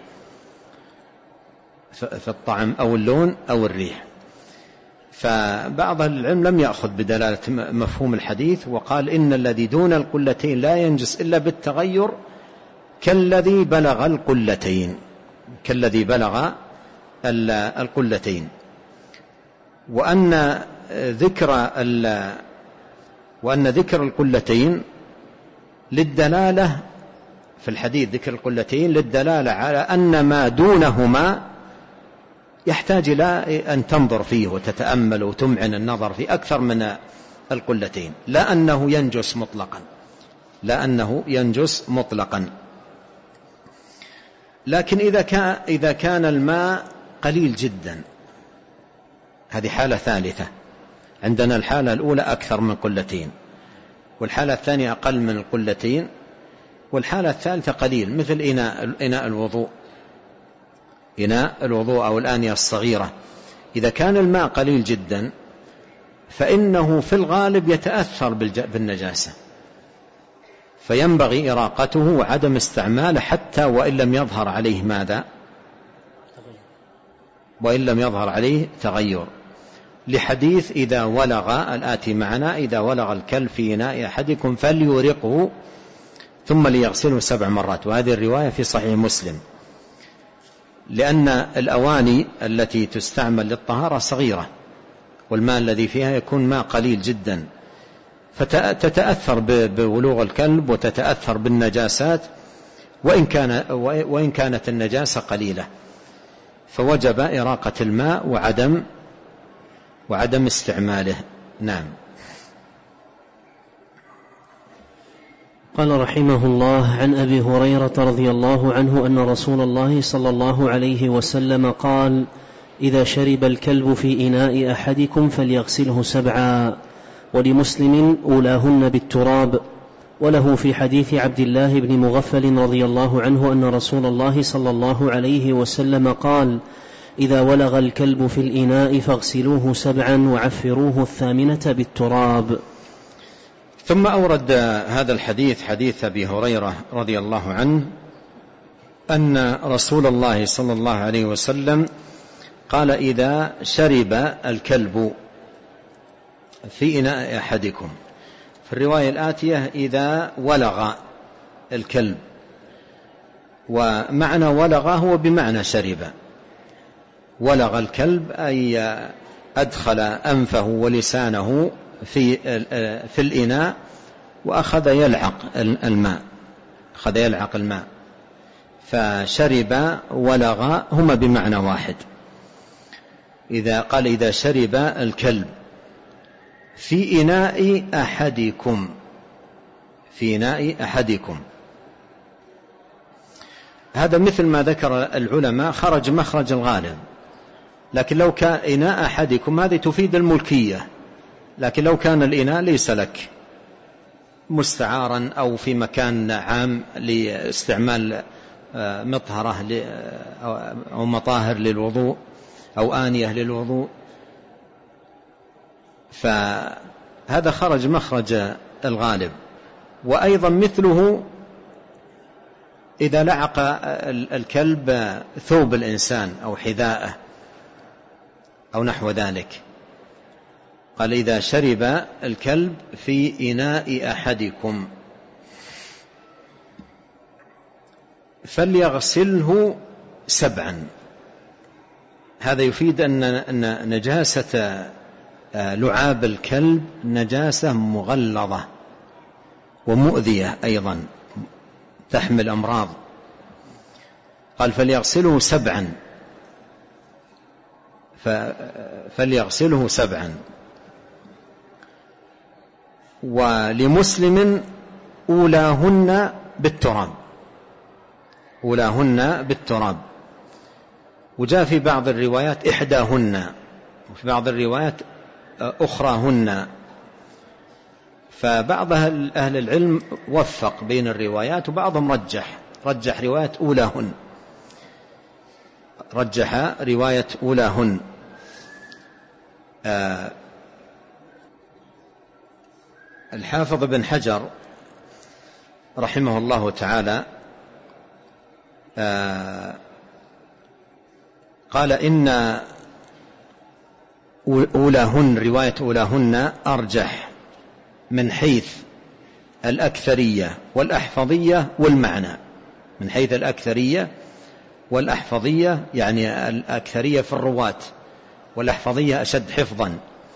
Speaker 2: في الطعم أو اللون أو الريح. فبعض العلم لم يأخذ بدلالة مفهوم الحديث، وقال إن الذي دون القلتين لا ينجس إلا بالتغير كالذي بلغ القلتين، كالذي بلغ القلتين. وأن ذكر القلتين للدلالة في الحديث، ذكر القلتين للدلالة على أن ما دونهما يحتاج إلى أن تنظر فيه وتتأمل وتمعن النظر في أكثر من القلتين، لا أنه ينجس مطلقا، لا أنه ينجس مطلقا. لكن إذا كان الماء قليل جدا، هذه حالة ثالثة. عندنا الحالة الأولى أكثر من قلتين، والحالة الثانية أقل من القلتين، والحالة الثالثة قليل، مثل إناء الوضوء، إناء الوضوء أو الآنية الصغيرة. إذا كان الماء قليل جدا فإنه في الغالب يتأثر بالنجاسة، فينبغي إراقته وعدم استعماله حتى وإن لم يظهر عليه ماذا؟ وإن لم يظهر عليه تغير، لحديث إذا ولغ الآتي معنا: إذا ولغ الكلب في إناء أحدكم فليورقه ثم ليغسله 7 مرات. وهذه الرواية في صحيح مسلم، لأن الأواني التي تستعمل للطهارة صغيرة، والماء الذي فيها يكون ماء قليل جدا، فتتأثر بولوغ الكلب وتتأثر بالنجاسات وإن كانت النجاسة قليلة، فوجب إراقة الماء وعدم استعماله. نعم.
Speaker 1: قال رحمه الله: عن أبي هريرة رضي الله عنه أن رسول الله صلى الله عليه وسلم قال: إذا شرب الكلب في إناء أحدكم فليغسله 7. ولمسلم: أولاهن بالتراب. وله في حديث عبد الله بن مغفل رضي الله عنه أن رسول الله صلى الله عليه وسلم قال: إذا ولغ الكلب في الإناء فاغسلوه 7 وعفروه 8 بالتراب.
Speaker 2: ثم أورد هذا الحديث، حديث أبي هريرة رضي الله عنه، أن رسول الله صلى الله عليه وسلم قال: إذا شرب الكلب في إناء أحدكم. في الرواية الآتية: إذا ولغ الكلب. ومعنى ولغ هو بمعنى شرب. ولغ الكلب أي أدخل أنفه ولسانه في الإناء وأخذ يلعق الماء، أخذ يلعق الماء. فشرب ولغ هما بمعنى واحد. إذا قال إذا شرب الكلب في إناء أحدكم، في إناء أحدكم، هذا مثل ما ذكر العلماء خرج مخرج الغالب. لكن لو كان إناء أحدكم هذه تفيد الملكية، لكن لو كان الإناء ليس لك، مستعارا أو في مكان عام لاستعمال مطهرة أو مطاهر للوضوء أو آنية للوضوء، فهذا خرج مخرج الغالب. وأيضا مثله إذا لعق الكلب ثوب الإنسان أو حذاءه أو نحو ذلك. قال إذا شرب الكلب في إناء أحدكم فليغسله 7. هذا يفيد أن نجاسة لعاب الكلب نجاسة مغلظة ومؤذية أيضا، تحمل أمراض. قال فليغسله 7، فليغسله 7. ولمسلم أولاهن بالتراب، أولاهن بالتراب. وجاء في بعض الروايات إحداهن، وفي بعض الروايات أخراهن. فبعض أهل العلم وفق بين الروايات، وبعضهم رجح رواية أولاهن، رجح رواية أولاهن. الحافظ بن حجر رحمه الله تعالى قال إن أولاهن، رواية أولاهن أرجح من حيث الأكثرية والأحفظية والمعنى. من حيث الأكثرية والأحفظية يعني الأكثرية في الرواة والأحفظية أشد حفظا.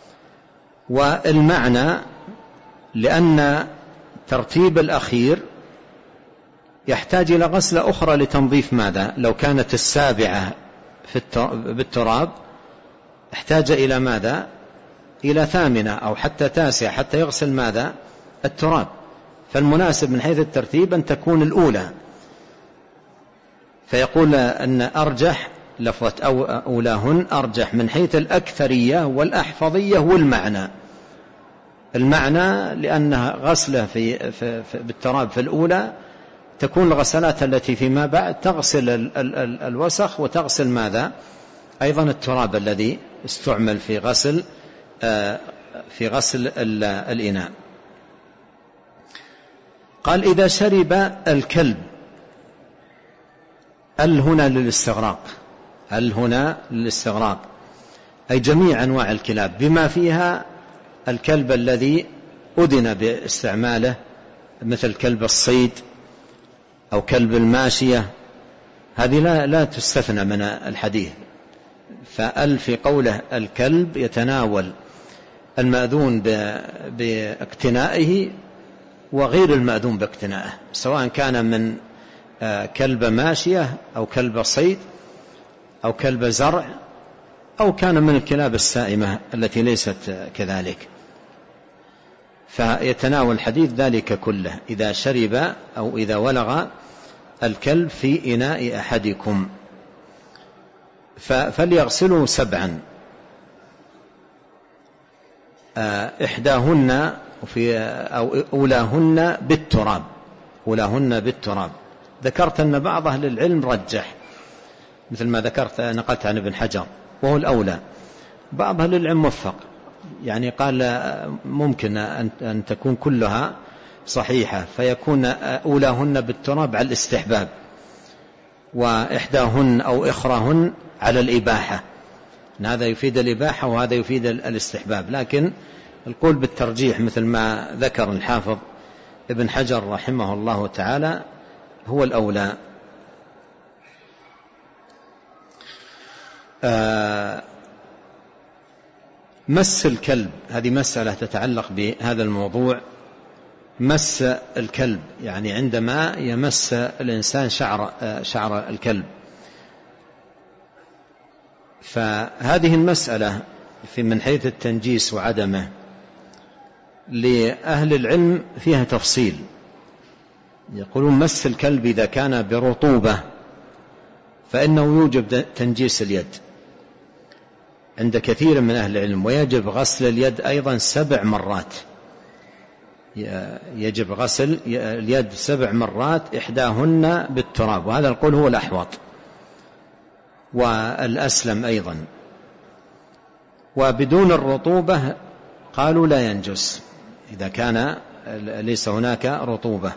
Speaker 2: والمعنى لأن ترتيب الأخير يحتاج إلى غسلة أخرى لتنظيف ماذا؟ لو كانت السابعة بالتراب احتاج إلى ماذا؟ إلى 8 أو حتى 9 حتى يغسل ماذا؟ التراب. فالمناسب من حيث الترتيب أن تكون الأولى. فيقول أن أرجح لفظة أولاهن أرجح من حيث الأكثرية والأحفظية والمعنى. المعنى لأنها غسلة بالتراب في الأولى تكون الغسلات التي فيما بعد تغسل الوسخ وتغسل ماذا؟ أيضا التراب الذي استعمل في غسل الإناء. قال إذا شرب الكلب، هنا للاستغراق، هنا للاستغراق، أي جميع أنواع الكلاب بما فيها الكلب الذي أذن باستعماله مثل كلب الصيد أو كلب الماشية، هذه لا تستثنى من الحديث. في قوله الكلب يتناول المأذون باقتنائه وغير المأذون باقتنائه، سواء كان من كلب ماشية أو كلب صيد أو كلب زرع أو كان من الكلاب السائمة التي ليست كذلك. فيتناول الحديث ذلك كله. إذا شرب أو إذا ولغ الكلب في إناء أحدكم فليغسلوا 7، إحداهن أو أولاهن بالتراب، أولاهن بالتراب. ذكرت أن بعض أهل العلم رجح مثل ما ذكرت نقلت عن ابن حجر وهو الأولى. بعض أهل العلم وفق، يعني قال ممكن أن تكون كلها صحيحة، فيكون أولاهن بالتراب على الاستحباب، وإحداهن أو إخراهن على الإباحة. هذا يفيد الإباحة وهذا يفيد الاستحباب، لكن القول بالترجيح مثل ما ذكر الحافظ ابن حجر رحمه الله تعالى هو الأولى. مس الكلب، هذه مسألة تتعلق بهذا الموضوع. مس الكلب يعني عندما يمس الإنسان شعر الكلب، فهذه المسألة من حيث التنجيس وعدمه لأهل العلم فيها تفصيل. يقولون مس الكلب إذا كان برطوبة فإنه يوجب تنجيس اليد عند كثير من أهل العلم، ويجب غسل اليد أيضا 7 مرات. يجب غسل اليد 7 مرات، إحداهن بالتراب، وهذا القول هو الأحوط والأسلم أيضا. وبدون الرطوبة قالوا لا ينجس إذا كان ليس هناك رطوبة.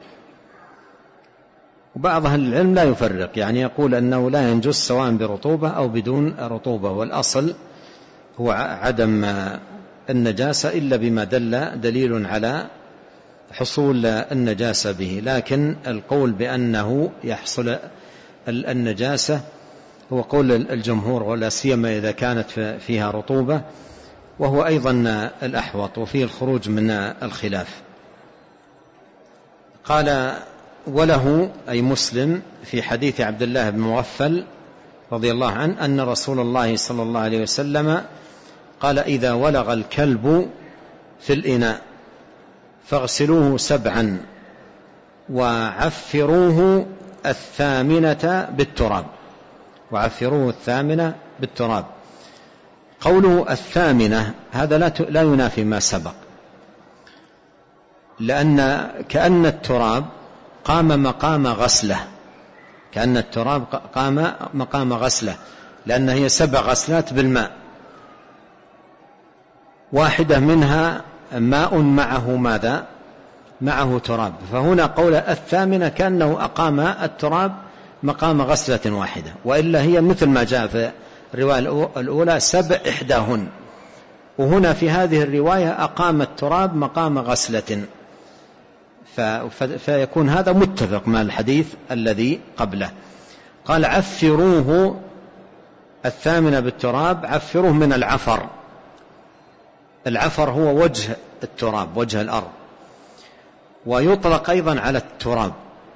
Speaker 2: وبعض أهل العلم لا يفرق، يعني يقول أنه لا ينجس سواء برطوبة أو بدون رطوبة، والأصل هو عدم النجاسة إلا بما دليل على حصول النجاسة به. لكن القول بأنه يحصل النجاسة هو قول الجمهور، ولا سيما إذا كانت فيها رطوبة، وهو أيضا الأحوط وفيه الخروج من الخلاف. قال: وله أي مسلم في حديث عبد الله بن مغفل رضي الله عنه أن رسول الله صلى الله عليه وسلم قال: إذا ولغ الكلب في الإناء فاغسلوه 7 وعفروه 8 بالتراب. وعفروه 8 بالتراب. قوله 8 هذا لا ينافي ما سبق، لأن كأن التراب قام مقام غسله، كأن التراب قام مقام غسله، لأن هي 7 غسلات بالماء، واحدة منها ماء معه ماذا؟ معه تراب. فهنا قول 8 كأنه أقام التراب مقام غسلة واحدة، وإلا هي مثل ما جاء في الرواية الأولى 7 إحداهن، وهنا في هذه الرواية أقام التراب مقام غسلة، فيكون هذا متفق مع الحديث الذي قبله. قال: عفروه 8 بالتراب. عفروه من العفر. العفر هو وجه التراب، وجه الأرض، ويطلق أيضا على التراب.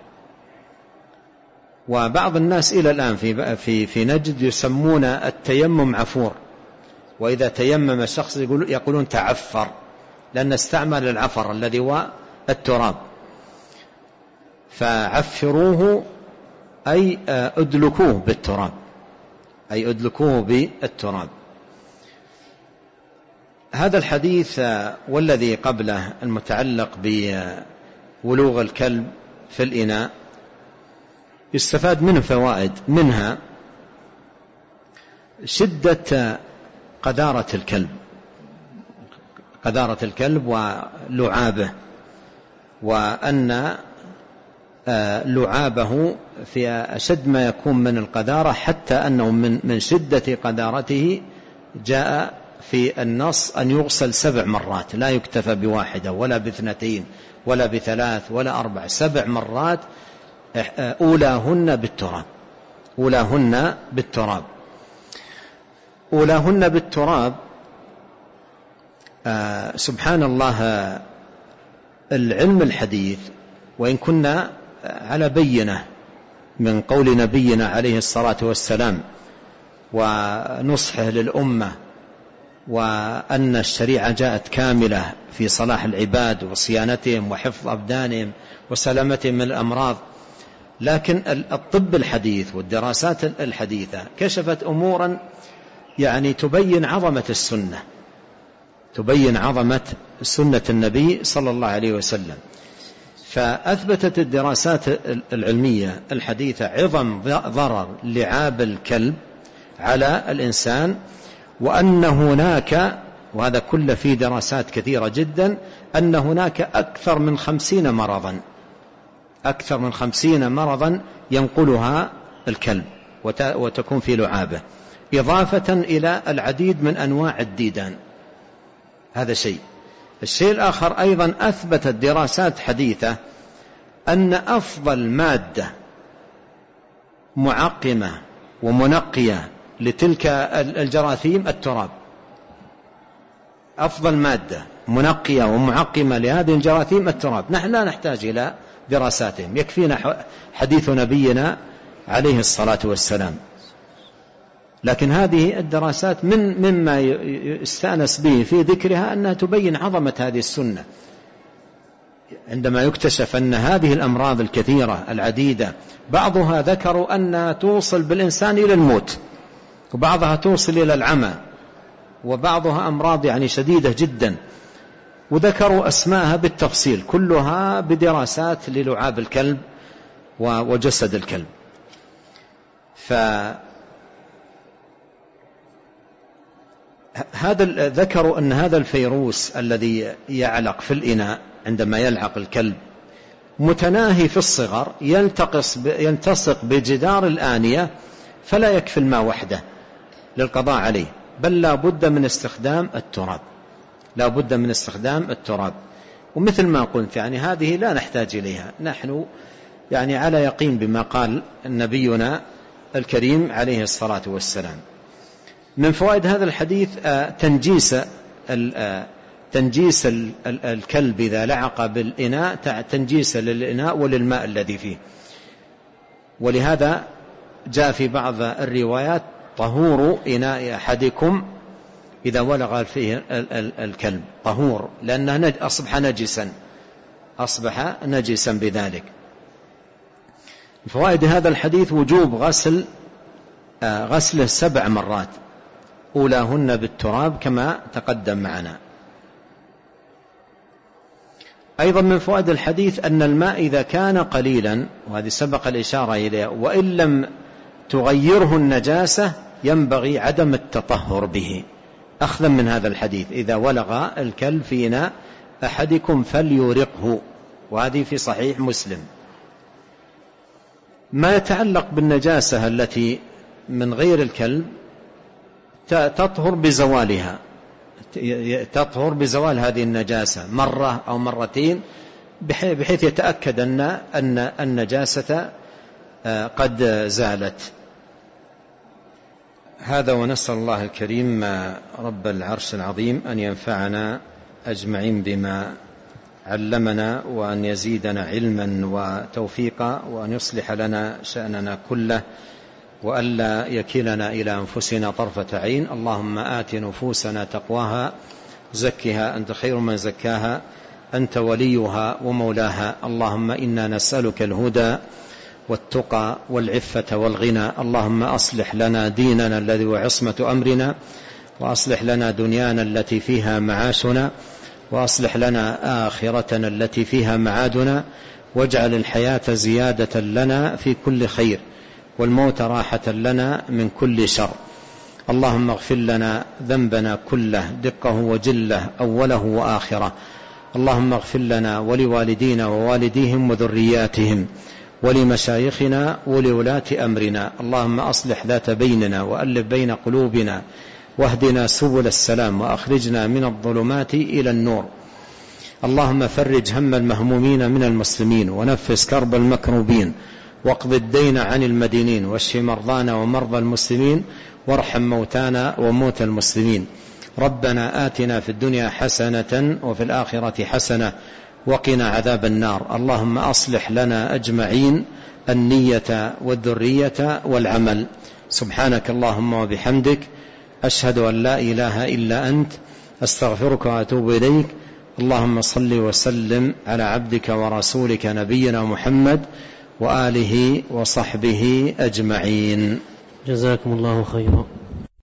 Speaker 2: وبعض الناس إلى الآن في نجد يسمون التيمم عفور، وإذا تيمم الشخص يقولون تعفر، لأن استعمل العفر الذي هو التراب. فعفروه أي أدلكوه بالتراب، أي أدلكوه بالتراب. هذا الحديث والذي قبله المتعلق بولوغ الكلب في الإناء يستفاد منه فوائد، منها شدة قذارة الكلب ولعابه، وأن لعابه في أشد ما يكون من القذارة، حتى أنه من شدة قذارته جاء في النص أن يغسل 7 مرات، لا يكتفى ب1 ولا ب2 ولا ب3 ولا 4، 7 مرات، أولاهن بالتراب. أولاهن بالتراب. سبحان الله، العلم الحديث وإن كنا على بينة من قول نبينا عليه الصلاة والسلام ونصحه للأمة، وأن الشريعة جاءت كاملة في صلاح العباد وصيانتهم وحفظ أبدانهم وسلامتهم من الأمراض، لكن الطب الحديث والدراسات الحديثة كشفت أمورا يعني تبين عظمة سنة النبي صلى الله عليه وسلم. فأثبتت الدراسات العلمية الحديثة عظم ضرر لعاب الكلب على الإنسان، وأن هناك، وهذا كله في دراسات كثيرة جدا، أن هناك أكثر من 50 مرضا ينقلها الكلب وتكون في لعابه، إضافة إلى العديد من أنواع الديدان. هذا شيء. الشيء الآخر أيضا أثبتت دراسات حديثة أن أفضل مادة معقمة ومنقية لتلك الجراثيم التراب. أفضل مادة منقية ومعقمة لهذه الجراثيم التراب. نحن لا نحتاج إلى دراساتهم، يكفينا حديث نبينا عليه الصلاة والسلام. لكن هذه الدراسات مما يستأنس به في ذكرها أنها تبين عظمة هذه السنة، عندما يكتشف أن هذه الأمراض الكثيرة العديدة بعضها ذكروا أنها توصل بالإنسان إلى الموت، وبعضها توصل إلى العمى، وبعضها أمراض يعني شديدة جدا، وذكروا أسماءها بالتفصيل كلها بدراسات للعاب الكلب وجسد الكلب. ذكروا أن هذا الفيروس الذي يعلق في الإناء عندما يلعق الكلب متناهي في الصغر، يلتصق بجدار الآنية، فلا يكفي الماء وحده للقضاء عليه، بل لا بد من استخدام التراب، لا بد من استخدام التراب. ومثل ما قلت يعني هذه لا نحتاج إليها، نحن يعني على يقين بما قال نبينا الكريم عليه الصلاة والسلام. من فوائد هذا الحديث تنجيس الكلب إذا لعق بالإناء، تنجيس للإناء وللماء الذي فيه. ولهذا جاء في بعض الروايات طهور إناء أحدكم إذا ولغ فيه الكلب، طهور، لأنه أصبح نجسا بذلك. فوائد هذا الحديث وجوب غسله 7 مرات، أولاهن بالتراب كما تقدم معنا. أيضا من فوائد الحديث أن الماء إذا كان قليلا، وهذه سبق الإشارة إليها، وإن لم تغيره النجاسة ينبغي عدم التطهر به، أخذا من هذا الحديث إذا ولغ الكلب في إناء أحدكم فليرقه، وهذه في صحيح مسلم. ما يتعلق بالنجاسة التي من غير الكلب تطهر بزوالها، تطهر بزوال هذه النجاسة مرة أو مرتين، بحيث يتأكد أن النجاسة قد زالت. هذا، ونسأل الله الكريم رب العرش العظيم أن ينفعنا أجمعين بما علمنا، وأن يزيدنا علما وتوفيقا، وأن يصلح لنا شأننا كله، وألا يكلنا إلى أنفسنا طرفة عين. اللهم آت نفوسنا تقواها، زكها أنت خير من زكاها، أنت وليها ومولاها. اللهم إنا نسألك الهدى والتقى والعفة والغنى. اللهم أصلح لنا ديننا الذي هو عصمة أمرنا، وأصلح لنا دنيانا التي فيها معاشنا، وأصلح لنا آخرتنا التي فيها معادنا، واجعل الحياة زيادة لنا في كل خير، والموت راحة لنا من كل شر. اللهم اغفر لنا ذنبنا كله دقه وجله أوله وآخره. اللهم اغفر لنا ولوالدينا ووالديهم وذرياتهم، ولمشايخنا ولولاة أمرنا. اللهم أصلح ذات بيننا وألف بين قلوبنا، واهدنا سبل السلام، وأخرجنا من الظلمات إلى النور. اللهم فرج هم المهمومين من المسلمين، ونفس كرب المكروبين، واقض الدين عن المدينين، واشف مرضانا ومرضى المسلمين، وارحم موتانا وموتى المسلمين. ربنا آتنا في الدنيا حسنة وفي الآخرة حسنة وقنا عذاب النار. اللهم أصلح لنا أجمعين النية والذرية والعمل. سبحانك اللهم وبحمدك، أشهد أن لا إله إلا أنت، أستغفرك وأتوب إليك. اللهم صل وسلم على عبدك ورسولك نبينا محمد وآله وصحبه أجمعين.
Speaker 1: جزاكم الله خيرا.